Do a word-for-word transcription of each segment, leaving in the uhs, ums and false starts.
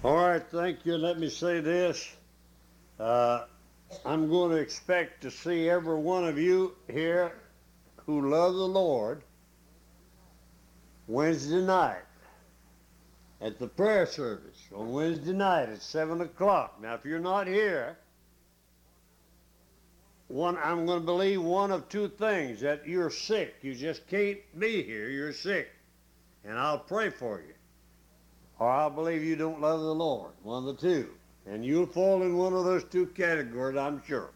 All right, thank you. Let me say this. Uh, I'm going to expect to see every one of you here who love the Lord Wednesday night at the prayer service on Wednesday night at seven o'clock. Now, if you're not here, one, I'm going to believe one of two things, that you're sick. You just can't be here. You're sick. And I'll pray for you. Or I'll believe you don't love the Lord. One of the two. And you'll fall in one of those two categories, I'm sure.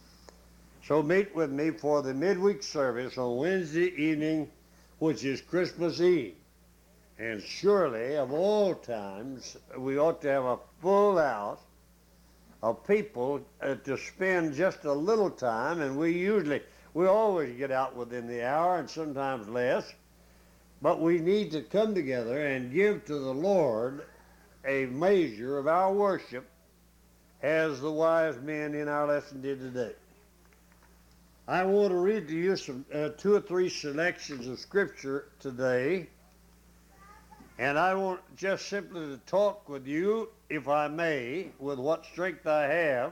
So meet with me for the midweek service on Wednesday evening, which is Christmas Eve. And surely, of all times, we ought to have a full house of people uh, to spend just a little time, and we usually, we always get out within the hour and sometimes less, but we need to come together and give to the Lord a measure of our worship as the wise men in our lesson did today. I want to read to you some uh, two or three selections of Scripture today, and I want just simply to talk with you, if I may, with what strength I have,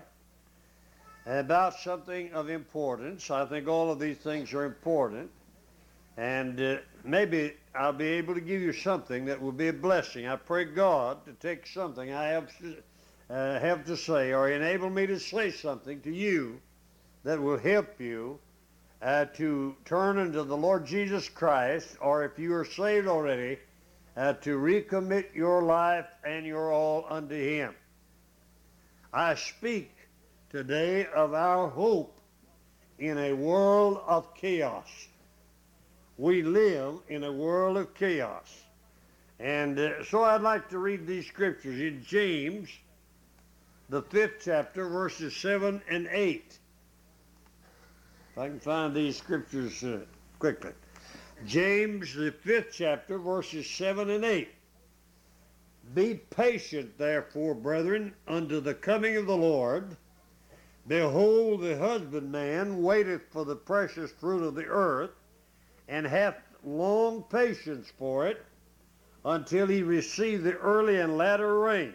about something of importance. I think all of these things are important, and uh, maybe I'll be able to give you something that will be a blessing. I pray God to take something I have to, uh, have to say, or enable me to say something to you that will help you uh, to turn into the Lord Jesus Christ, or if you are saved already, uh, to recommit your life and your all unto Him. I speak today of our hope in a world of chaos. We live in a world of chaos. And uh, so I'd like to read these scriptures in James, the fifth chapter, verses seven and eight. If I can find these scriptures uh, quickly. James, the fifth chapter, verses seven and eight. Be patient, therefore, brethren, unto the coming of the Lord. Behold, the husbandman waiteth for the precious fruit of the earth, and hath long patience for it, until he receive the early and latter rain.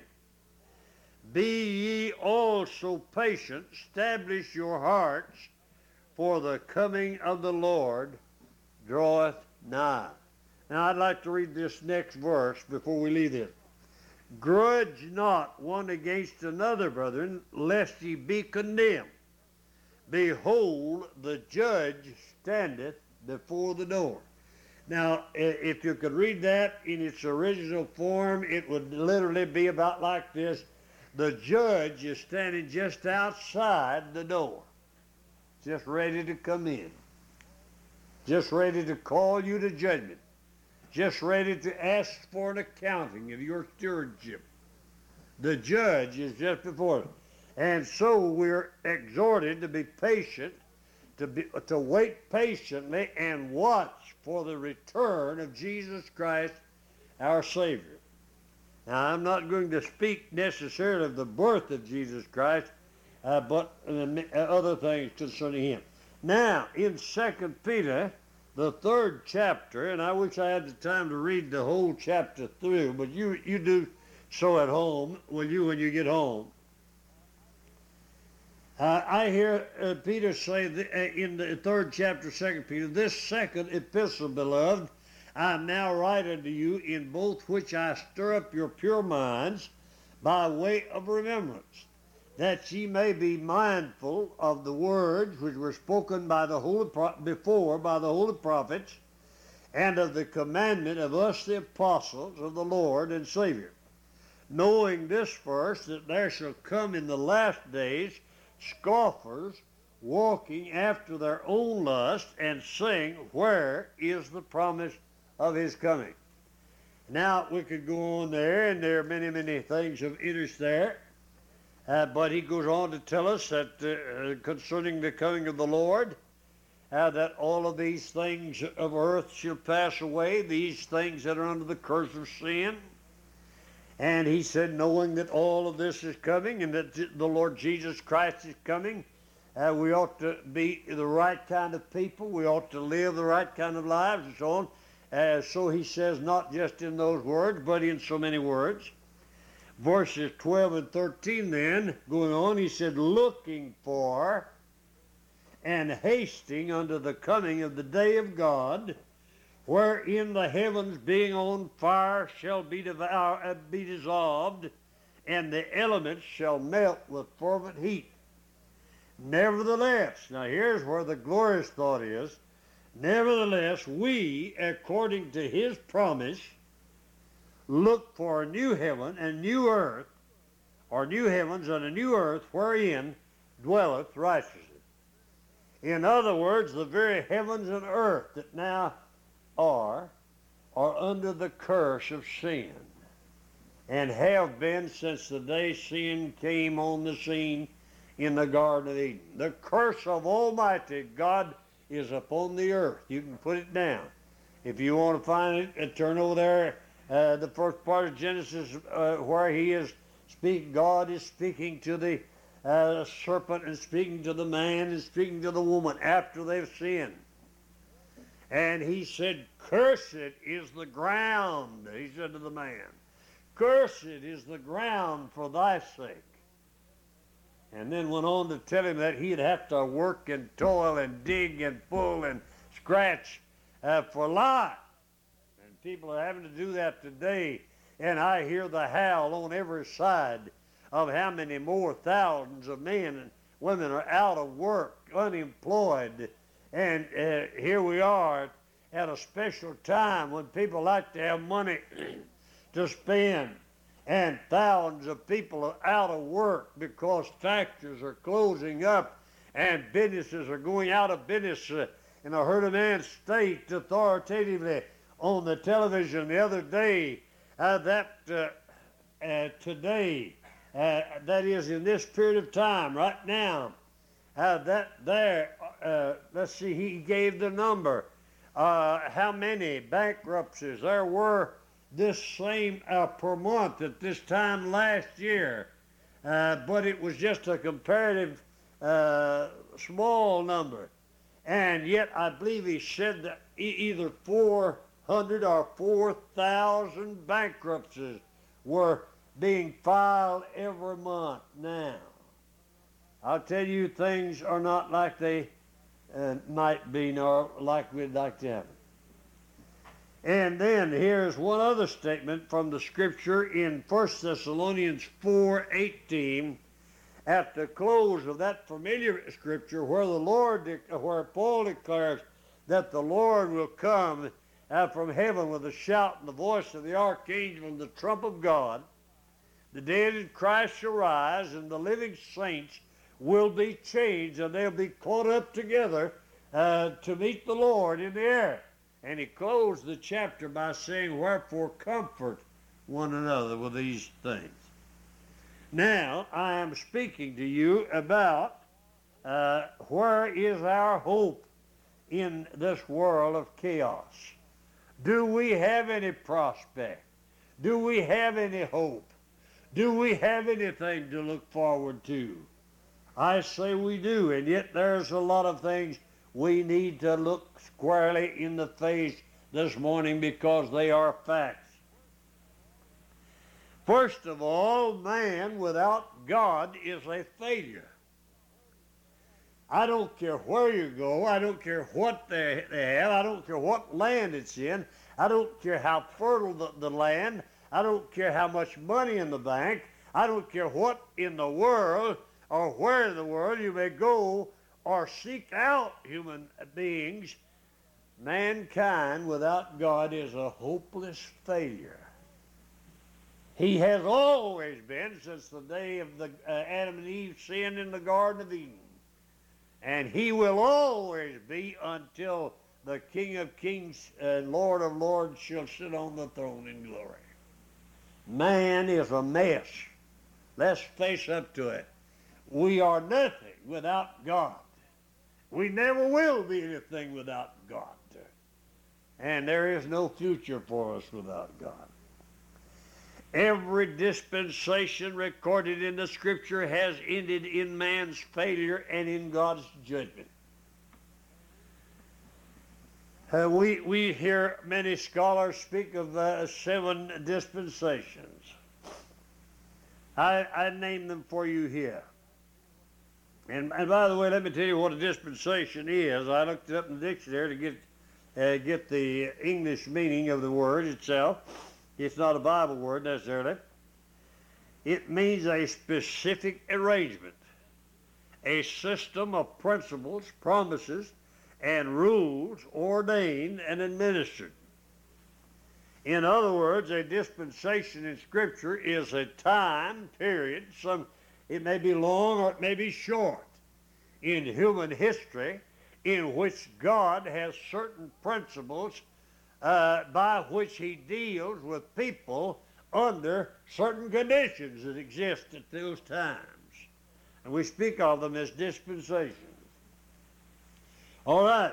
Be ye also patient, establish your hearts, for the coming of the Lord draweth nigh. Now I'd like to read this next verse before we leave this. Grudge not one against another, brethren, lest ye be condemned. Behold, the judge standeth before the door. Now, if you could read that in its original form, it would literally be about like this. The judge is standing just outside the door, just ready to come in, just ready to call you to judgment, just ready to ask for an accounting of your stewardship. The judge is just before us. And so we're exhorted to be patient, to, be, to wait patiently and watch for the return of Jesus Christ, our Savior. Now, I'm not going to speak necessarily of the birth of Jesus Christ, uh, but uh, other things concerning Him. Now, in Second Peter, the third chapter, and I wish I had the time to read the whole chapter through, but you, you do so at home, will you, when you get home. Uh, I hear uh, Peter say the, uh, in the third chapter, Second Peter, this second epistle, beloved, I now write unto you, in both which I stir up your pure minds by way of remembrance, that ye may be mindful of the words which were spoken by the holy pro- before by the holy prophets, and of the commandment of us the apostles of the Lord and Savior, knowing this first, that there shall come in the last days scoffers, walking after their own lust, and saying, where is the promise of his coming? Now, we could go on there, and there are many, many things of interest there. Uh, but he goes on to tell us that uh, concerning the coming of the Lord, uh, that all of these things of earth shall pass away, these things that are under the curse of sin. And he said, knowing that all of this is coming and that the Lord Jesus Christ is coming, uh, we ought to be the right kind of people. We ought to live the right kind of lives and so on. Uh, so he says, not just in those words, but in so many words. Verses twelve and thirteen then, going on, he said, looking for and hasting unto the coming of the day of God, wherein the heavens being on fire shall be, devour, uh, be dissolved, and the elements shall melt with fervent heat. Nevertheless, now here's where the glorious thought is, nevertheless, we, according to his promise, look for a new heaven and new earth, or new heavens and a new earth, wherein dwelleth righteousness. In other words, the very heavens and earth that now are, are under the curse of sin, and have been since the day sin came on the scene in the Garden of Eden. The curse of Almighty God is upon the earth. You can put it down. If you want to find it, uh, turn over there, uh, the first part of Genesis, uh, where he is speaking, God is speaking to the uh, serpent and speaking to the man and speaking to the woman after they've sinned. And he said, cursed is the ground, he said to the man. Cursed is the ground for thy sake. And then went on to tell him that he'd have to work and toil and dig and pull and scratch uh, for life. And people are having to do that today. And I hear the howl on every side of how many more thousands of men and women are out of work, unemployed. And uh, here we are at a special time when people like to have money to spend. And thousands of people are out of work because factories are closing up and businesses are going out of business. Uh, and I heard a man state authoritatively on the television the other day uh, that uh, uh, today, uh, that is in this period of time, right now, uh, that there, uh, let's see, he gave the number, uh, how many bankruptcies there were this same uh, per month at this time last year, uh, but it was just a comparative uh, small number. And yet I believe he said that e- either four hundred or four thousand bankruptcies were being filed every month now. I'll tell you, things are not like they uh, might be, nor like we'd like to have them. And then here's one other statement from the scripture in First Thessalonians four eighteen, at the close of that familiar scripture where the Lord, de- where Paul declares that the Lord will come uh, from heaven with a shout and the voice of the archangel and the trump of God. The dead in Christ shall rise, and the living saints will be changed, and they'll be caught up together uh, to meet the Lord in the air. And he closed the chapter by saying, wherefore comfort one another with these things. Now, I am speaking to you about uh, where is our hope in this world of chaos. Do we have any prospect? Do we have any hope? Do we have anything to look forward to? I say we do, and yet there's a lot of things we need to look squarely in the face this morning because they are facts. First of all, man without God is a failure. I don't care where you go. I don't care what they, they have. I don't care what land it's in. I don't care how fertile the, the land. I don't care how much money in the bank. I don't care what in the world or where in the world you may go or seek out human beings. Mankind without God is a hopeless failure. He has always been since the day of the uh, Adam and Eve sinned in the Garden of Eden. And he will always be until the King of Kings and Lord of Lords shall sit on the throne in glory. Man is a mess. Let's face up to it. We are nothing without God. We never will be anything without God. And there is no future for us without God. Every dispensation recorded in the Scripture has ended in man's failure and in God's judgment. Uh, we, we hear many scholars speak of uh, seven dispensations. I, I named them for you here. And, and by the way, let me tell you what a dispensation is. I looked it up in the dictionary to get uh, get the English meaning of the word itself. It's not a Bible word necessarily. It means a specific arrangement, a system of principles, promises, and rules ordained and administered. In other words, a dispensation in Scripture is a time period, some it may be long or it may be short, in human history in which God has certain principles uh, by which he deals with people under certain conditions that exist at those times. And we speak of them as dispensations. All right.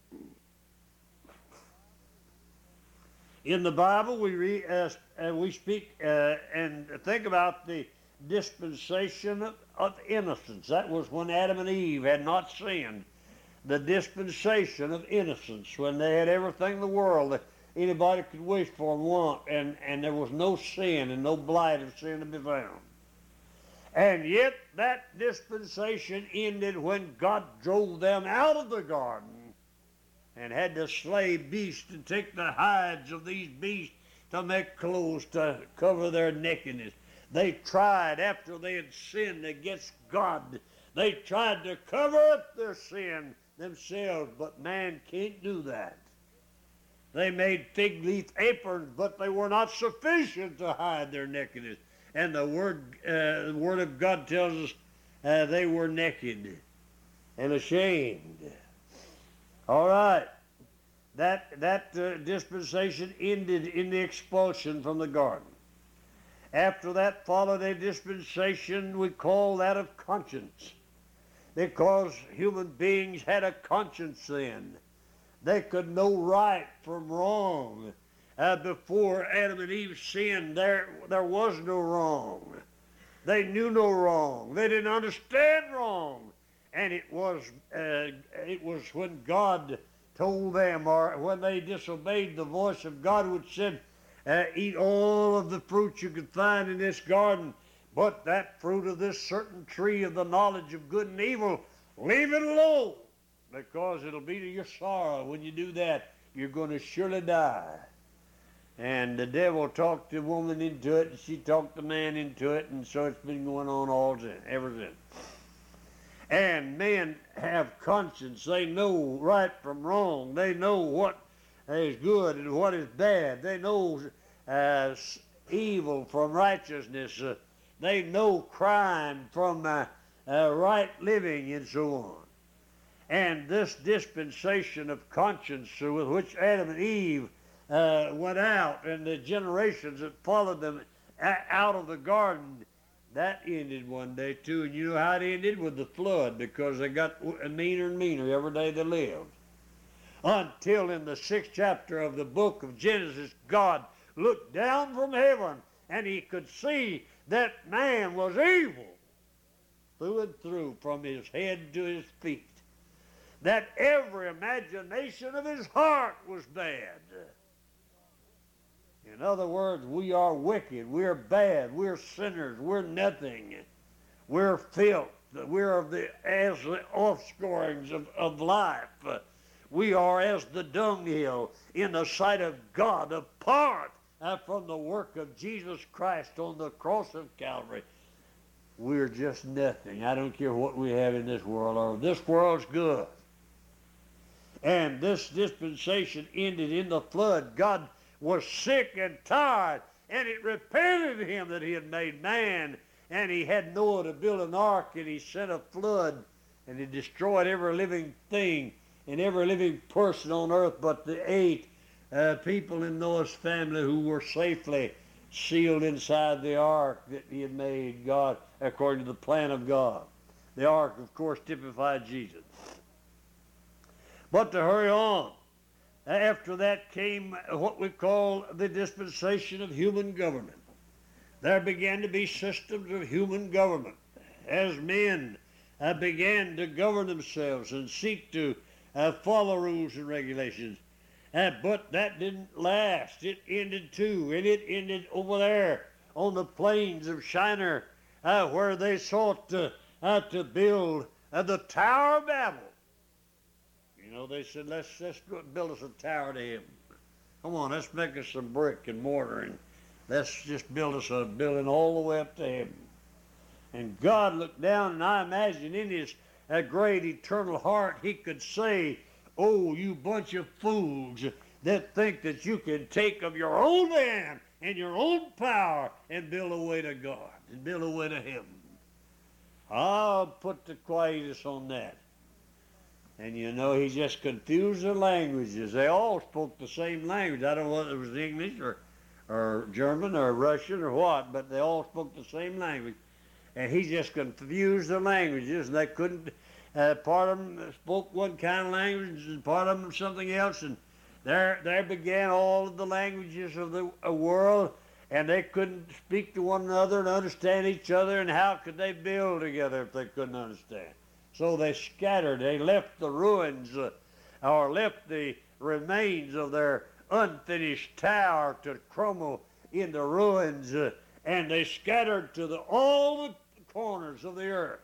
In the Bible, we read, uh, uh, we speak uh, and think about the dispensation of, of innocence. That was when Adam and Eve had not sinned. The dispensation of innocence, when they had everything in the world that anybody could wish for and want, and, and there was no sin and no blight of sin to be found. And yet that dispensation ended when God drove them out of the garden and had to slay beasts and take the hides of these beasts to make clothes to cover their nakedness. They tried, after they had sinned against God, they tried to cover up their sin themselves, but man can't do that. They made fig leaf aprons, but they were not sufficient to hide their nakedness. And the word, uh, the word of God tells us uh, they were naked and ashamed. All right. That, that uh, dispensation ended in the expulsion from the garden. After that followed a dispensation we call that of conscience, because human beings had a conscience then. They could know right from wrong. Uh, before Adam and Eve sinned, there, there was no wrong. They knew no wrong. They didn't understand wrong. And it was, uh, it was when God told them, or when they disobeyed the voice of God, which said, uh, eat all of the fruit you could find in this garden, but that fruit of this certain tree of the knowledge of good and evil, leave it alone, because it'll be to your sorrow. When you do that, you're going to surely die. And the devil talked the woman into it, and she talked the man into it, and so it's been going on all since, ever since. And men have conscience. They know right from wrong. They know what is good and what is bad. They know uh, evil from righteousness. Uh, they know crime from uh, uh, right living, and so on. And this dispensation of conscience uh, with which Adam and Eve uh, went out, and the generations that followed them out of the garden, that ended one day too. And you know how it ended? With the flood, because they got meaner and meaner every day they lived. Until in the sixth chapter of the book of Genesis, God looked down from heaven and he could see that man was evil through and through, from his head to his feet. That every imagination of his heart was bad. In other words, we are wicked, we're bad, we're sinners, we're nothing, we're filth, we're of the, as the offscourings of, of life. We are as the dunghill in the sight of God, apart uh, from the work of Jesus Christ on the cross of Calvary. We're just nothing. I don't care what we have in this world, or this world's good. And this dispensation ended in the flood. God was sick and tired, and it repented him that he had made man, and he had Noah to build an ark, and he sent a flood, and he destroyed every living thing and every living person on earth but the eight uh, people in Noah's family who were safely sealed inside the ark that he had made, God, according to the plan of God. The ark, of course, typified Jesus. But to hurry on, after that came what we call the dispensation of human government. There began to be systems of human government as men uh, began to govern themselves and seek to uh, follow rules and regulations. Uh, but that didn't last. It ended too, and it ended over there on the plains of Shinar uh, where they sought to, uh, to build uh, the Tower of Babel. You know, they said, let's, let's build us a tower to heaven. Come on, let's make us some brick and mortar, and let's just build us a building all the way up to heaven. And God looked down, and I imagine in his uh, great eternal heart, he could say, oh, you bunch of fools that think that you can take of your own hand and your own power and build a way to God and build a way to heaven. I'll put the quietus on that. And you know, he just confused the languages. They all spoke the same language. I don't know whether it was English or, or German or Russian or what, but they all spoke the same language. And he just confused the languages, and they couldn't, uh, part of them spoke one kind of language and part of them something else, and there, there began all of the languages of the uh, world, and they couldn't speak to one another and understand each other, and how could they build together if they couldn't understand? So they scattered. They left the ruins, uh, or left the remains of their unfinished tower to crumble into ruins, uh, and they scattered to the, all the corners of the earth.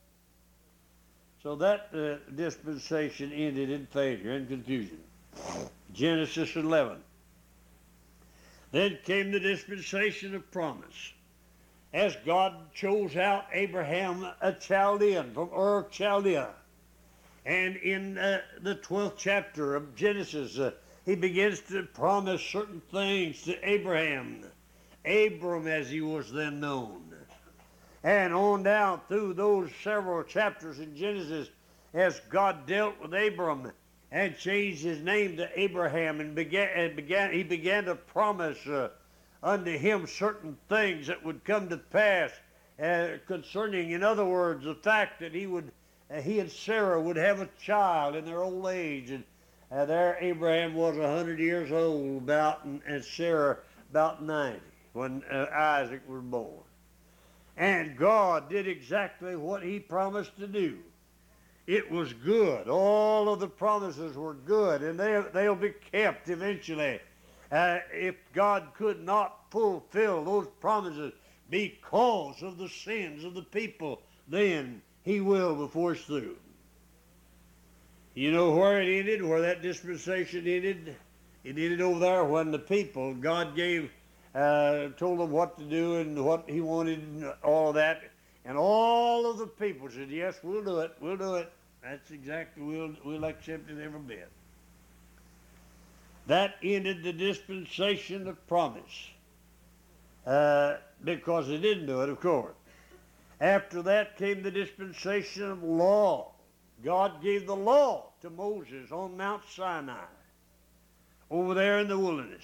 So that uh, dispensation ended in failure and confusion. Genesis eleven. Then came the dispensation of promise. As God chose out Abraham, a Chaldean from Ur of Chaldea. And in uh, the twelfth chapter of Genesis, uh, he begins to promise certain things to Abraham. Abram, as he was then known. And on down through those several chapters in Genesis, as God dealt with Abram and changed his name to Abraham, and began, and began he began to promise uh, unto him certain things that would come to pass uh, concerning, in other words, the fact that he would, uh, he and Sarah would have a child in their old age, and uh, there Abraham was a hundred years old about, and, and Sarah about ninety when uh, Isaac was born. And God did exactly what he promised to do. It was good. All of the promises were good, and they, they'll be kept eventually. Uh, if God could not fulfill those promises because of the sins of the people, then he will before it's through. You know where it ended, where that dispensation ended? It ended over there when the people, God gave Uh, told them what to do and what he wanted and all of that. And all of the people said, yes, we'll do it, we'll do it. That's exactly, we'll, we'll accept it every bit. That ended the dispensation of promise. Uh, because they didn't do it, of course. After that came the dispensation of law. God gave the law to Moses on Mount Sinai, over there in the wilderness.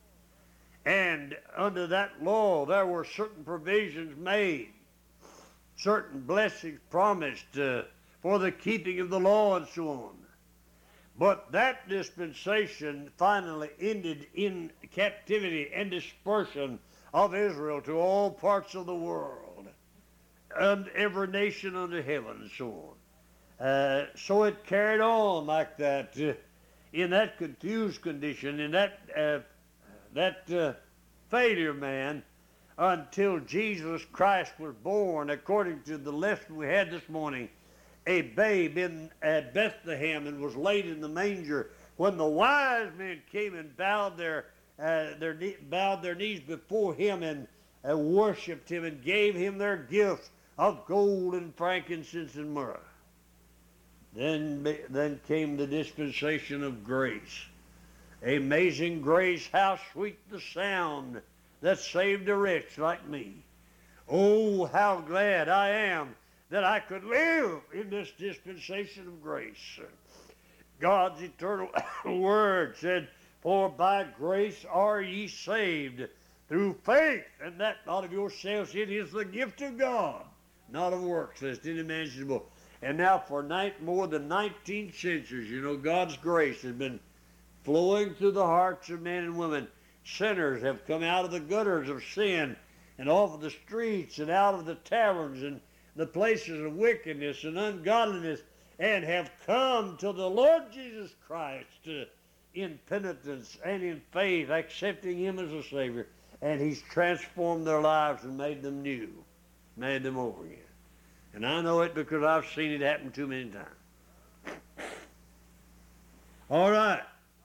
And under that law, there were certain provisions made, certain blessings promised uh, for the keeping of the law and so on. But that dispensation finally ended in captivity and dispersion of Israel to all parts of the world, and every nation under heaven and so on. Uh, so it carried on like that, uh, in that confused condition, in that uh, that uh, failure man, until Jesus Christ was born, according to the lesson we had this morning, a babe in at Bethlehem, and was laid in the manger. When the wise men came and bowed their uh, their bowed their knees before him and uh, worshipped him and gave him their gifts of gold and frankincense and myrrh. Then then came the dispensation of grace. Amazing grace, how sweet the sound that saved a wretch like me. Oh, how glad I am that I could live in this dispensation of grace. God's eternal word said, for by grace are ye saved through faith, and that not of yourselves, it is the gift of God, not of works, lest any man should boast. And now for night, more than nineteen centuries, you know, God's grace has been flowing through the hearts of men and women. Sinners have come out of the gutters of sin and off of the streets and out of the taverns and the places of wickedness and ungodliness, and have come to the Lord Jesus Christ uh, in penitence and in faith, accepting him as a Savior, and he's transformed their lives and made them new. made them over again. And I know it because I've seen it happen too many times. All right.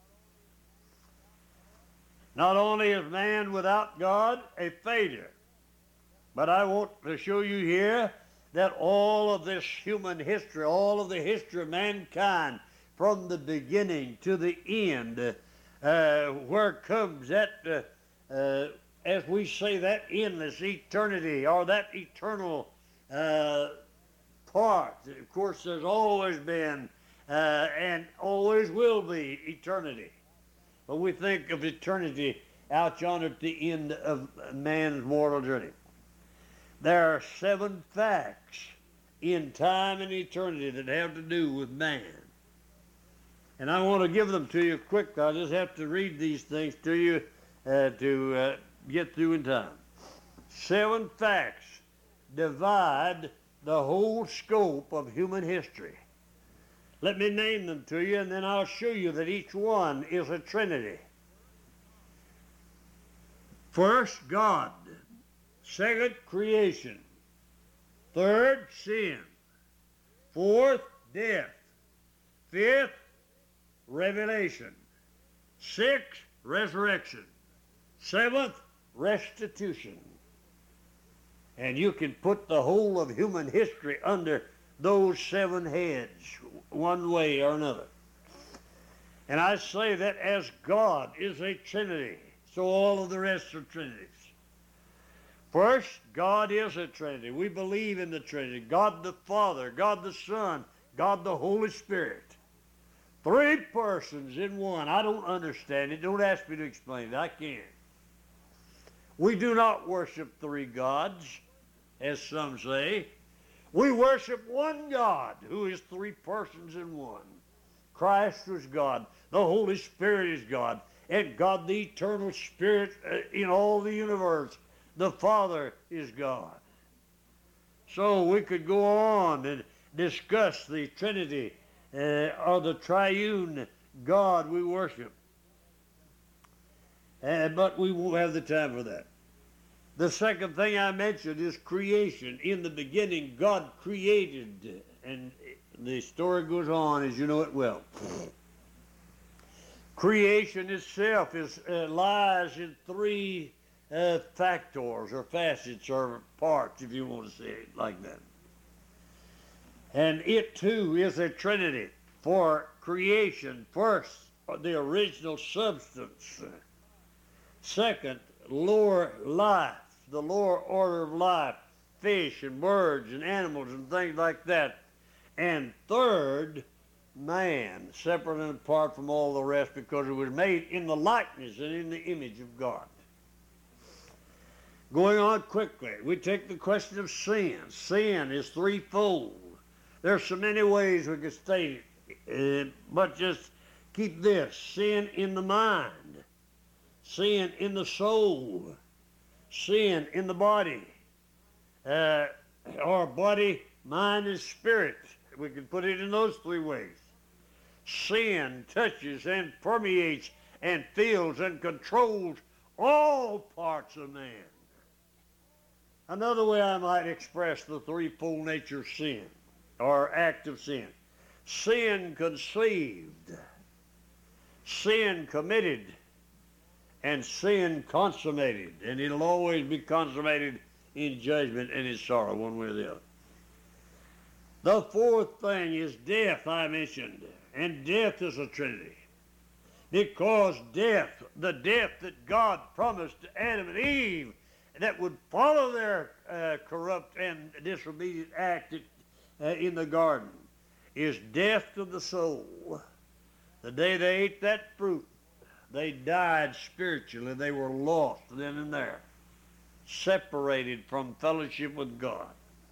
Not only is man without God a failure, but I want to show you here that all of this human history, all of the history of mankind, from the beginning to the end, uh, where comes that, uh, uh, as we say, that endless eternity, or that eternal uh, part. Of course, there's always been uh, and always will be eternity. But we think of eternity out yonder at the end of man's mortal journey. There are seven facts in time and eternity that have to do with man. And I want to give them to you quick. I just have to read these things to you uh, to uh, get through in time. Seven facts divide the whole scope of human history. Let me name them to you, and then I'll show you that each one is a trinity. First, God. Second, creation. Third, sin. Fourth, death. Fifth, revelation. Sixth, resurrection. Seventh, restitution. And you can put the whole of human history under those seven heads, one way or another. And I say that as God is a trinity, so all of the rest are trinities. First, God is a trinity. We believe in the Trinity. God the Father, God the Son, God the Holy Spirit. Three persons in one. I don't understand it. Don't ask me to explain it. I can't. We do not worship three gods, as some say. We worship one God who is three persons in one. Christ is God. The Holy Spirit is God. And God, the eternal Spirit in all the universe, the Father is God. So we could go on and discuss the Trinity uh, or the triune God we worship. Uh, but we won't have the time for that. The second thing I mentioned is creation. In the beginning, God created, and the story goes on as you know it well. Creation itself is uh, lies in three uh, factors or facets or parts, if you want to say it like that. And it too is a trinity. For creation, first, the original substance. Second, lower life, the lower order of life, fish and birds and animals and things like that. And third, man, separate and apart from all the rest, because it was made in the likeness and in the image of God. Going on quickly, we take the question of sin. Sin is threefold. There's so many ways we could state it, uh, but just keep this. Sin in the mind, sin in the soul, sin in the body. Uh, our body, mind, and spirit. We can put it in those three ways. Sin touches and permeates and fills and controls all parts of man. Another way I might express the threefold nature of sin, or act of sin. Sin conceived, sin committed, and sin consummated. And it'll always be consummated in judgment and in sorrow, one way or the other. The fourth thing is death, I mentioned. And death is a trinity. Because death, the death that God promised to Adam and Eve, that would follow their uh, corrupt and disobedient act uh, in the garden, is death to the soul. The day they ate that fruit, they died spiritually. They were lost then and there, separated from fellowship with God.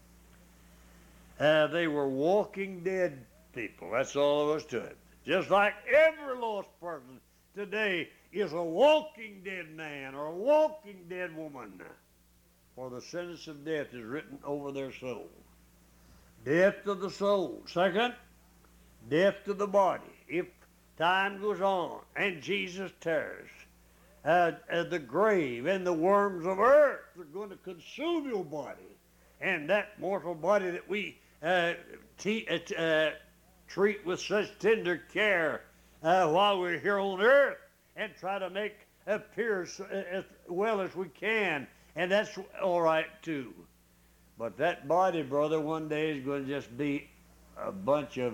Uh, they were walking dead people. That's all there was to it. Just like every lost person today is a walking dead man or a walking dead woman. For the sentence of death is written over their soul. Death to the soul. Second, death to the body. If time goes on and Jesus tarries, uh, uh, the grave and the worms of earth are going to consume your body. And that mortal body that we uh, te- uh, uh, treat with such tender care uh, while we're here on earth and try to make appear as, as well as we can. And that's all right too. But that body, brother, one day is going to just be a bunch of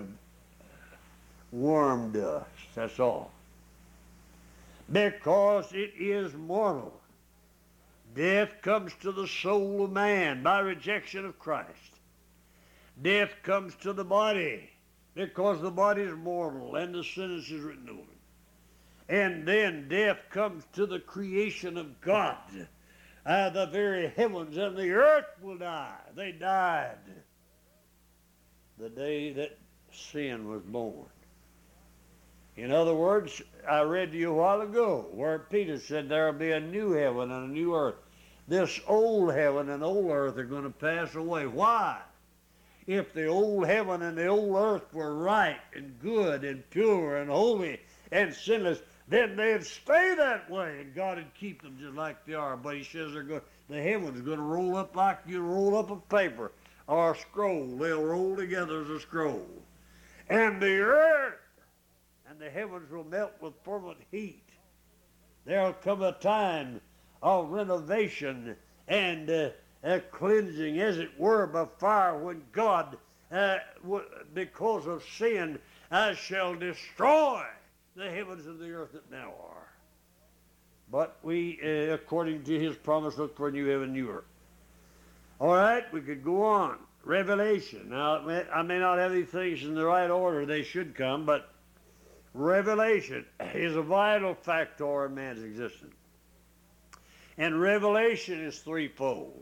worm dust. That's all. Because it is mortal. Death comes to the soul of man by rejection of Christ. Death comes to the body because the body is mortal and the sentence is written over it. And then death comes to the creation of God. Uh, the very heavens and the earth will die. They died the day that sin was born. In other words, I read to you a while ago where Peter said there will be a new heaven and a new earth. This old heaven and old earth are going to pass away. Why? If the old heaven and the old earth were right and good and pure and holy and sinless, then they'd stay that way and God would keep them just like they are. But he says they're going, the heaven's going to roll up like you roll up a paper or a scroll. They'll roll together as a scroll. And the earth and the heavens will melt with fervent heat. There'll come a time of renovation and uh, uh, cleansing, as it were, by fire, when God, uh, w- because of sin, uh, shall destroy the heavens and the earth that now are. But we, uh, according to his promise, look for a new heaven, new earth. All right, we could go on. Revelation. Now, I may not have these things in the right order. They should come, but revelation is a vital factor in man's existence. And revelation is threefold.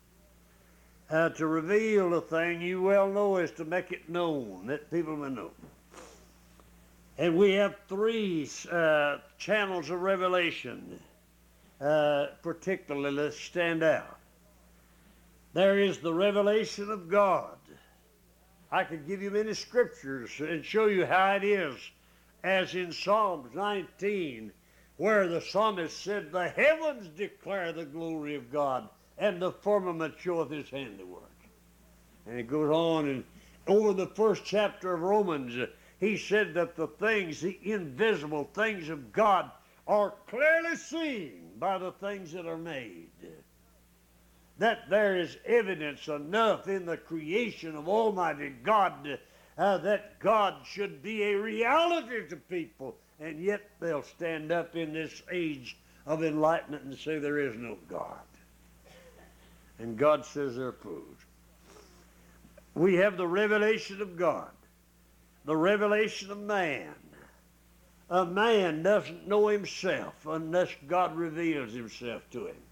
Uh, to reveal a thing, you well know, is to make it known, that people may know. And we have three uh, channels of revelation, uh, particularly that stand out. There is the revelation of God. I could give you many scriptures and show you how it is, as in Psalms nineteen, where the psalmist said, the heavens declare the glory of God, and the firmament showeth his handiwork. And it goes on, and over the first chapter of Romans, he said that the things, the invisible things of God, are clearly seen by the things that are made. That there is evidence enough in the creation of Almighty God uh, that God should be a reality to people, and yet they'll stand up in this age of enlightenment and say there is no God. And God says they're fools. We have the revelation of God, the revelation of man. A man doesn't know himself unless God reveals himself to him.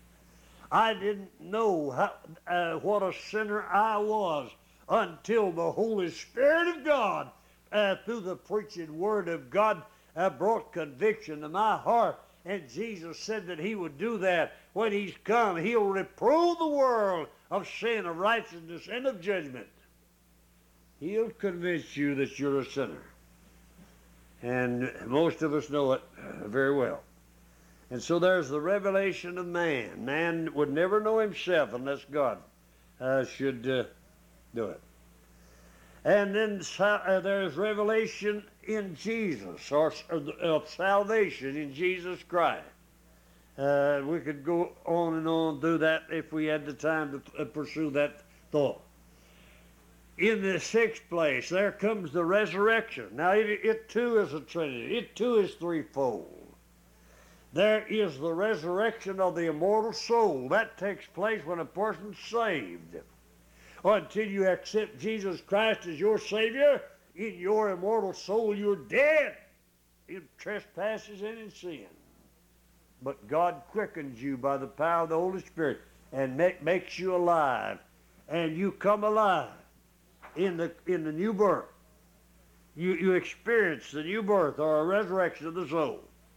I didn't know how, uh, what a sinner I was until the Holy Spirit of God, uh, through the preaching word of God, uh, brought conviction to my heart. And Jesus said that he would do that when he's come. He'll reprove the world of sin, of righteousness, and of judgment. He'll convince you that you're a sinner. And most of us know it very well. And so there's the revelation of man. Man would never know himself unless God uh, should uh, do it. And then uh, there's revelation in Jesus, or of salvation in Jesus Christ. Uh, we could go on and on and do that if we had the time to pursue that thought. In the sixth place, there comes the resurrection. Now, it, it too is a trinity. It too is threefold. There is the resurrection of the immortal soul. That takes place when a person's saved. Or until you accept Jesus Christ as your Savior, in your immortal soul you're dead in trespasses and in sin. But God quickens you by the power of the Holy Spirit and make, makes you alive. And you come alive in the, in the new birth. You, you experience the new birth or a resurrection of the soul.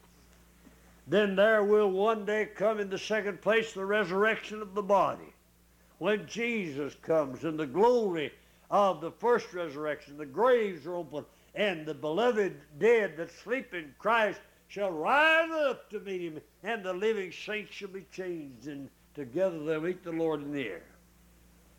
Then there will one day come in the second place the resurrection of the body. When Jesus comes in the glory of the first resurrection, the graves are open, and the beloved dead that sleep in Christ shall rise up to meet him, and the living saints shall be changed, and together they'll meet the Lord in the air.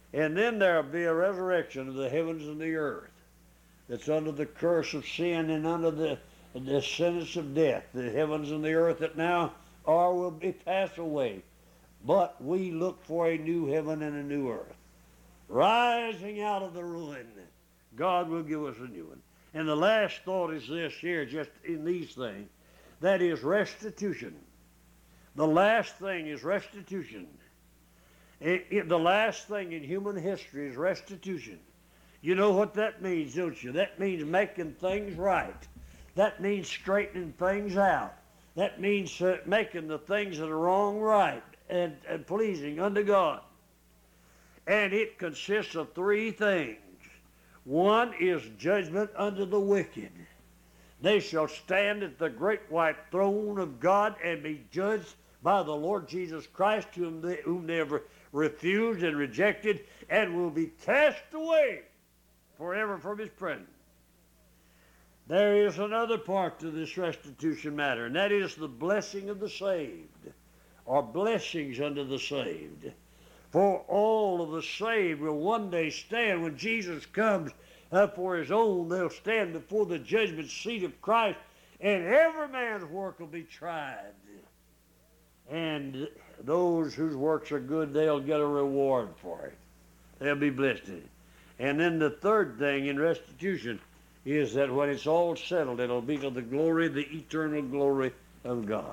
And then there'll be a resurrection of the heavens and the earth that's under the curse of sin and under the, the sentence of death. The heavens and the earth that now are will be passed away. But we look for a new heaven and a new earth. Rising out of the ruin, God will give us a new one. And the last thought is this here, just in these things. That is restitution. The last thing is restitution. It, it, the last thing in human history is restitution. You know what that means, don't you? That means making things right. That means straightening things out. That means uh, making the things that are wrong right and, and pleasing unto God. And it consists of three things. One is judgment unto the wicked. They shall stand at the great white throne of God and be judged by the Lord Jesus Christ, whom they, whom they have refused and rejected, and will be cast away forever from his presence. There is another part to this restitution matter, and that is the blessing of the saved, or blessings unto the saved. For all of the saved will one day stand when Jesus comes uh, for his own. They'll stand before the judgment seat of Christ, and every man's work will be tried. And those whose works are good, they'll get a reward for it. They'll be blessed in it. And then the third thing in restitution is that when it's all settled, it'll be to the glory, the eternal glory of God.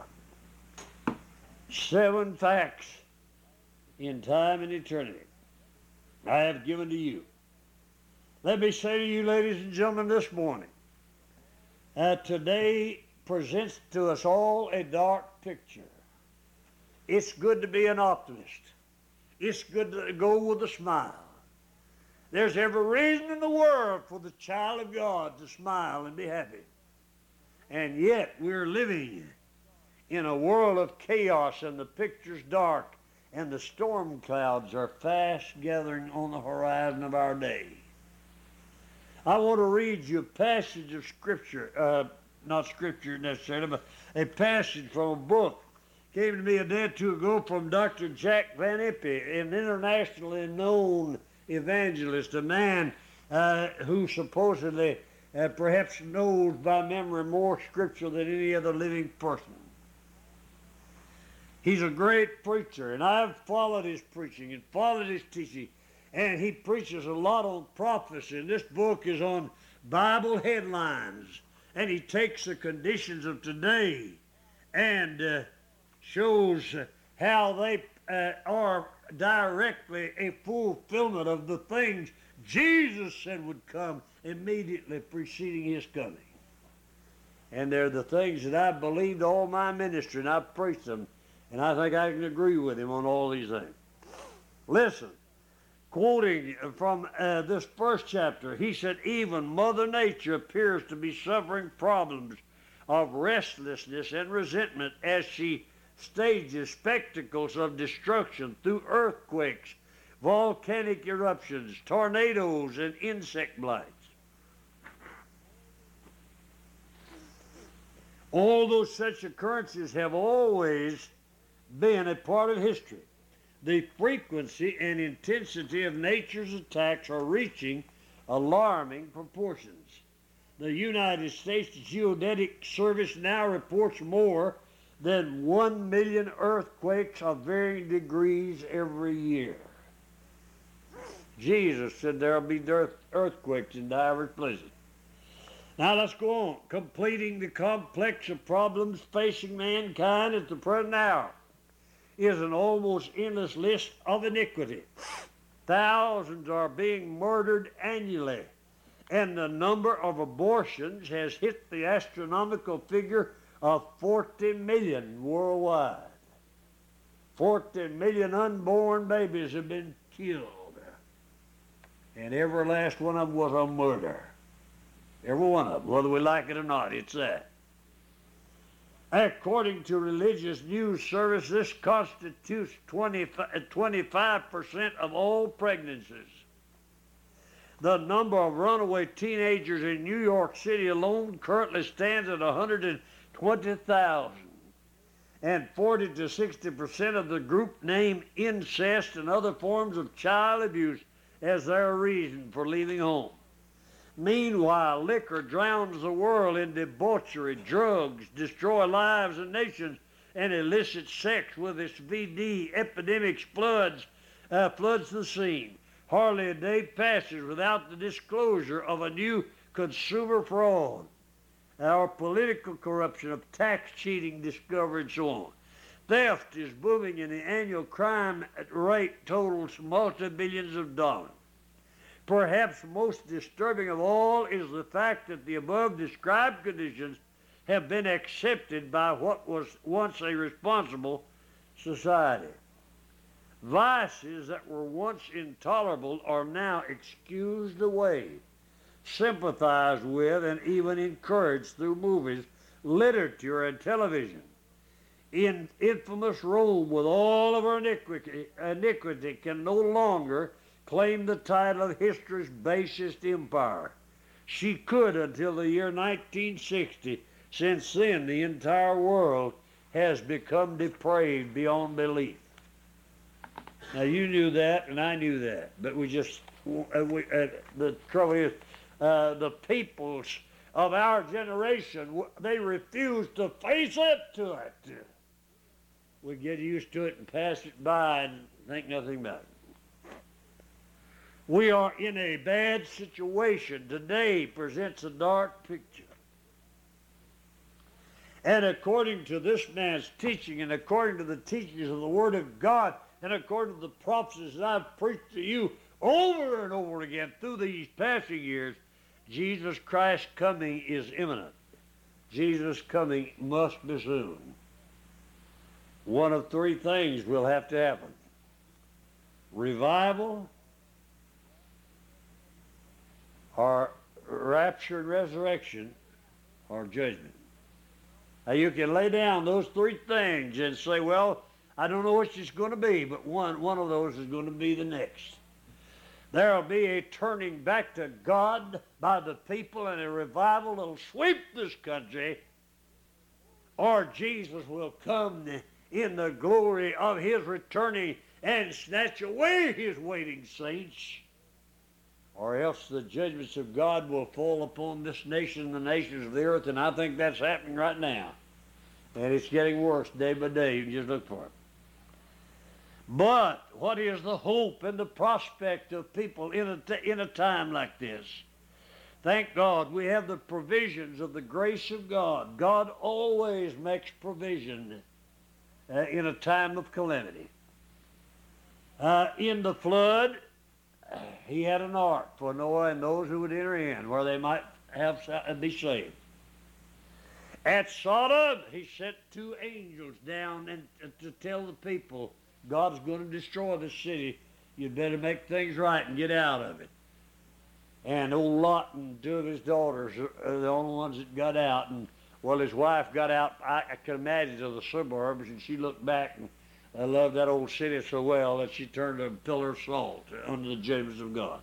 Seven facts in time and eternity I have given to you. Let me say to you, ladies and gentlemen, this morning, uh, today presents to us all a dark picture. It's good to be an optimist. It's good to go with a smile. There's every reason in the world for the child of God to smile and be happy. And yet we're living in a world of chaos, and the picture's dark, and the storm clouds are fast gathering on the horizon of our day. I want to read you a passage of Scripture, uh, not Scripture necessarily, but a passage from a book. Came to me a day or two ago from Doctor Jack Van Impe, an internationally known evangelist, a man uh, who supposedly uh, perhaps knows by memory more Scripture than any other living person. He's a great preacher, and I've followed his preaching and followed his teaching, and he preaches a lot on prophecy. And this book is on Bible headlines, and he takes the conditions of today and uh, shows uh, how they uh, are directly a fulfillment of the things Jesus said would come immediately preceding his coming. And they're the things that I believed all my ministry, and I preached them. And I think I can agree with him on all these things. Listen, quoting from uh, this first chapter, he said, even Mother Nature appears to be suffering problems of restlessness and resentment as she stages spectacles of destruction through earthquakes, volcanic eruptions, tornadoes, and insect blights. Although such occurrences have always been a part of history, the frequency and intensity of nature's attacks are reaching alarming proportions. The United States Geodetic Service now reports more than one million earthquakes of varying degrees every year. Jesus said there will be earthquakes in divers places. Now let's go on. Completing the complex of problems facing mankind at the present hour is an almost endless list of iniquity. Thousands are being murdered annually, and the number of abortions has hit the astronomical figure of forty million worldwide. forty million unborn babies have been killed, and every last one of them was a murder. Every one of them, whether we like it or not, it's that. According to Religious News Service, this constitutes twenty-five percent of all pregnancies. The number of runaway teenagers in New York City alone currently stands at one hundred twenty thousand. and forty to sixty percent of the group name incest and other forms of child abuse as their reason for leaving home. Meanwhile, liquor drowns the world in debauchery, drugs destroy lives and nations, and illicit sex with its V D epidemics floods, uh, floods the scene. Hardly a day passes without the disclosure of a new consumer fraud. Our political corruption of tax cheating discovered and so on. Theft is booming and the annual crime rate totals multi-billions of dollars. Perhaps most disturbing of all is the fact that the above described conditions have been accepted by what was once a responsible society. Vices that were once intolerable are now excused away, sympathized with, and even encouraged through movies, literature, and television. In infamous Rome, with all of her iniquity, iniquity can no longer claim the title of history's basest empire. She could until the year nineteen sixty. Since then, the entire world has become depraved beyond belief. Now, you knew that, and I knew that, but we just, uh, we, uh, the trouble is, uh, the peoples of our generation, they refuse to face up to it. We get used to it and pass it by and think nothing about it. We are in a bad situation. Today presents a dark picture. And according to this man's teaching, and according to the teachings of the Word of God, and according to the prophecies that I've preached to you over and over again through these passing years, Jesus Christ's coming is imminent. Jesus' coming must be soon. One of three things will have to happen: revival, or rapture and resurrection, or judgment. Now, you can lay down those three things and say, well, I don't know which it's going to be, but one, one of those is going to be the next. There will be a turning back to God by the people and a revival that will sweep this country, or Jesus will come in the glory of his returning and snatch away his waiting saints, or else the judgments of God will fall upon this nation and the nations of the earth, and I think that's happening right now. And it's getting worse day by day. You can just look for it. But what is the hope and the prospect of people in a, t- in a time like this? Thank God we have the provisions of the grace of God. God always makes provision uh, in a time of calamity. Uh, in the flood, he had an ark for Noah and those who would enter in, where they might have be saved. At Sodom, he sent two angels down and uh, to tell the people, God's going to destroy the city. You'd better make things right and get out of it. And old Lot and two of his daughters are the only ones that got out. And, well, his wife got out, I, I can imagine, to the suburbs, and she looked back and I loved that old city so well that she turned a pillar of salt under the judgments of God.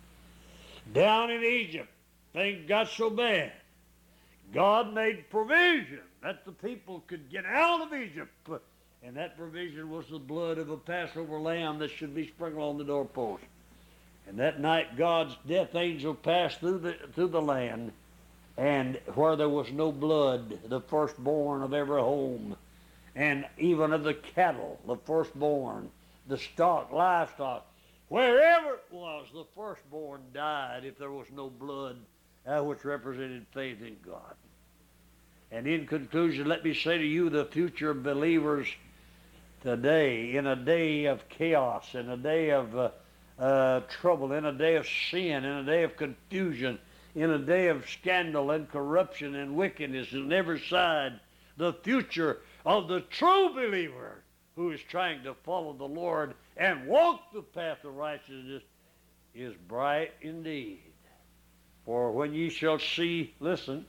Down in Egypt, things got so bad. God made provision that the people could get out of Egypt. And that provision was the blood of a Passover lamb that should be sprinkled on the doorpost. And that night God's death angel passed through the, through the land, and where there was no blood, the firstborn of every home, and even of the cattle, the firstborn, the stock, livestock, wherever it was, the firstborn died if there was no blood, uh, which represented faith in God. And in conclusion, let me say to you, the future of believers today, in a day of chaos, in a day of uh, uh, trouble, in a day of sin, in a day of confusion, in a day of scandal and corruption and wickedness on every side, the future of the true believer who is trying to follow the Lord and walk the path of righteousness is bright indeed. For when ye shall see, listen,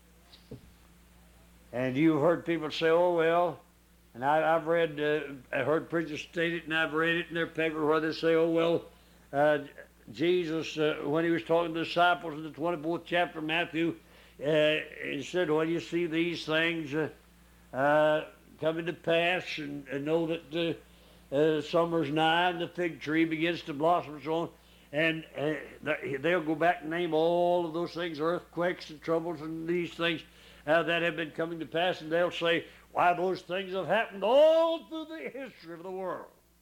and you've heard people say, oh, well, and I, I've read, uh, I heard preachers state it, and I've read it in their paper where they say, oh, well, uh, Jesus, uh, when he was talking to the disciples in the twenty-fourth chapter of Matthew, uh, he said, when you see these things, uh, uh, coming to pass, and, and know that uh, uh, summer's nigh and the fig tree begins to blossom and so on. And uh, they'll go back and name all of those things, earthquakes and troubles and these things uh, that have been coming to pass, and they'll say, why, those things have happened all through the history of the world.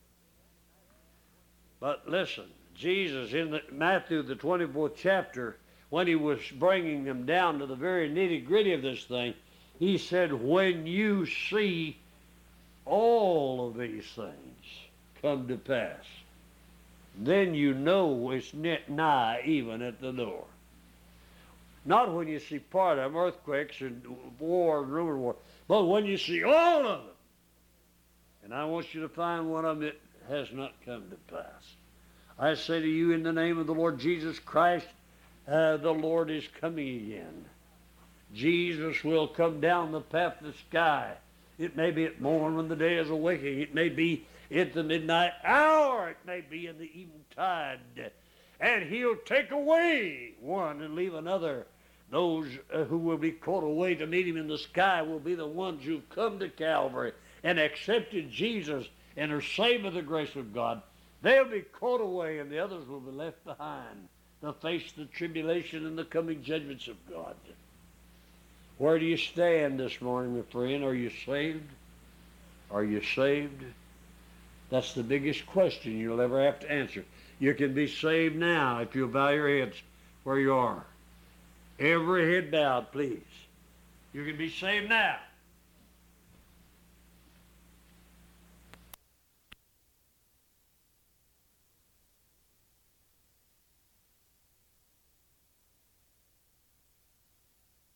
But listen, Jesus in the, Matthew, the twenty-fourth chapter, when he was bringing them down to the very nitty-gritty of this thing, he said, when you see all of these things come to pass, then you know it's nigh even at the door. Not when you see part of them, earthquakes and war and rumor of war, but when you see all of them. And I want you to find one of them that has not come to pass. I say to you in the name of the Lord Jesus Christ, uh, the Lord is coming again. Jesus will come down the path of the sky. It may be at morn when the day is awakening. It may be at the midnight hour. It may be in the eventide. And he'll take away one and leave another. Those uh, who will be caught away to meet him in the sky will be the ones who've come to Calvary and accepted Jesus and are saved by the grace of God. They'll be caught away, and the others will be left behind to face the tribulation and the coming judgments of God. Where do you stand this morning, my friend? Are you saved? Are you saved? That's the biggest question you'll ever have to answer. You can be saved now if you'll bow your heads where you are. Every head bowed, please. You can be saved now.